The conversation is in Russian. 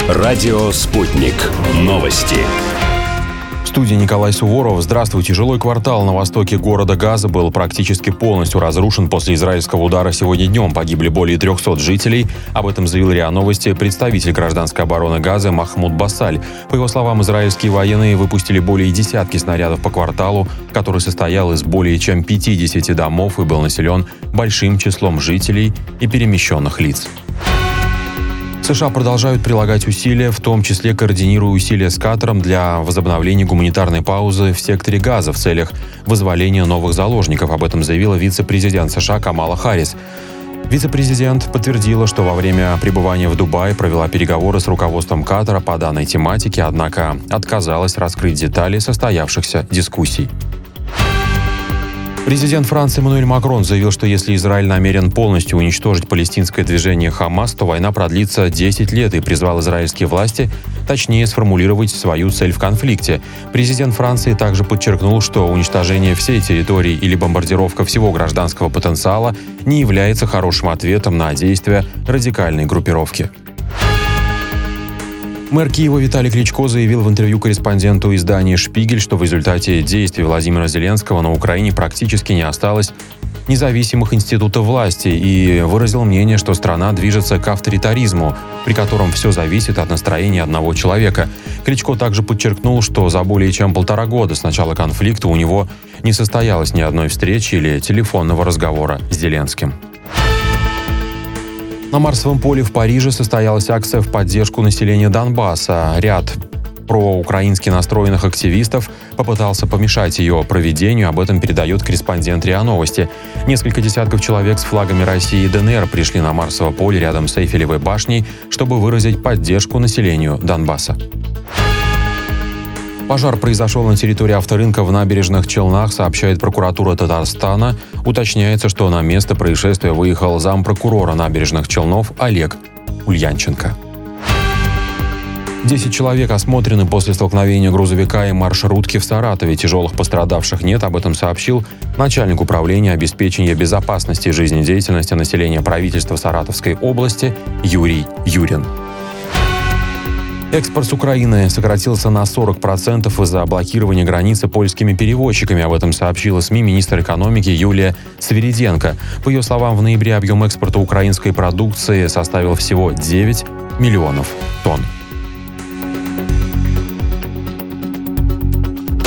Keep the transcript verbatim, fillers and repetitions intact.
Радио «Спутник». Новости. В студии Николай Суворов. Здравствуйте. Жилой квартал на востоке города Газа был практически полностью разрушен после израильского удара сегодня днем. Погибли более трехсот жителей. Об этом заявил РИА Новости представитель гражданской обороны Газы Махмуд Басаль. По его словам, израильские военные выпустили более десятки снарядов по кварталу, который состоял из более чем пятидесяти домов и был населен большим числом жителей и перемещенных лиц. США продолжают прилагать усилия, в том числе координируя усилия с Катаром для возобновления гуманитарной паузы в секторе Газа в целях вызволения новых заложников. Об этом заявила вице-президент США Камала Харрис. Вице-президент подтвердила, что во время пребывания в Дубае провела переговоры с руководством Катара по данной тематике, однако отказалась раскрыть детали состоявшихся дискуссий. Президент Франции Эммануэль Макрон заявил, что если Израиль намерен полностью уничтожить палестинское движение «Хамас», то война продлится десять лет, и призвал израильские власти точнее сформулировать свою цель в конфликте. Президент Франции также подчеркнул, что уничтожение всей территории или бомбардировка всего гражданского потенциала не является хорошим ответом на действия радикальной группировки. Мэр Киева Виталий Кличко заявил в интервью корреспонденту издания «Шпигель», что в результате действий Владимира Зеленского на Украине практически не осталось независимых институтов власти, и выразил мнение, что страна движется к авторитаризму, при котором все зависит от настроения одного человека. Кличко также подчеркнул, что за более чем полтора года с начала конфликта у него не состоялось ни одной встречи или телефонного разговора с Зеленским. На Марсовом поле в Париже состоялась акция в поддержку населения Донбасса. Ряд проукраински настроенных активистов попытался помешать ее проведению. Об этом передает корреспондент РИА Новости. Несколько десятков человек с флагами России и ДНР пришли на Марсово поле рядом с Эйфелевой башней, чтобы выразить поддержку населению Донбасса. Пожар произошел на территории авторынка в Набережных Челнах, сообщает прокуратура Татарстана. Уточняется, что на место происшествия выехал зампрокурора Набережных Челнов Олег Ульянченко. Десять человек осмотрены после столкновения грузовика и маршрутки в Саратове. Тяжелых пострадавших нет, об этом сообщил начальник управления обеспечения безопасности и жизнедеятельности населения правительства Саратовской области Юрий Юрин. Экспорт с Украины сократился на сорок процентов из-за блокирования границы польскими перевозчиками. Об этом сообщила СМИ министр экономики Юлия Свириденко. По ее словам, в ноябре объем экспорта украинской продукции составил всего девять миллионов тонн.